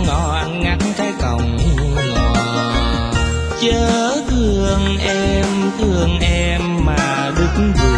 ngò ăn ngắt trái còng ngò. Chớ thương em mà đứt ruột.